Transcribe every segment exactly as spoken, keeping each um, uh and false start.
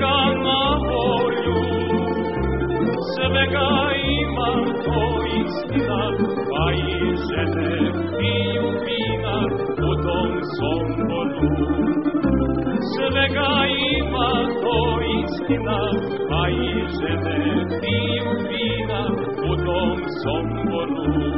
svega na volju, svega ima to istina, pa i žene piju vina u tom Somboru. Svega ima to istina, pa i žene piju vina u tom Somboru.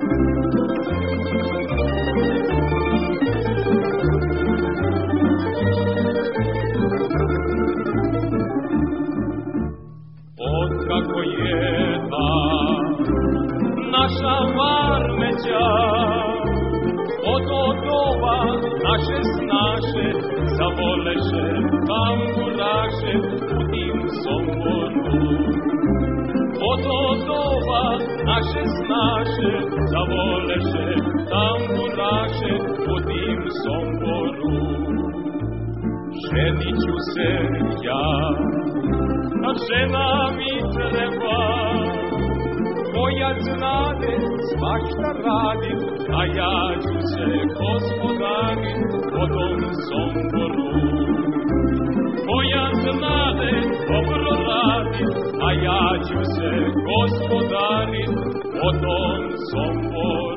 Otkako je ta naša Varmeća, od tog doba naše snaše zavoleše tamburaše u tim Somboru. Od tog doba naše snaše zavoleše tamburaše u tim Somboru. Ženit ću se ja, a žena mi treba, koja znade svašta radi, a ja ću se gospodarit po tom Somboru. Koja znade dobro radi, a ja ću se gospodarit po tom Somboru.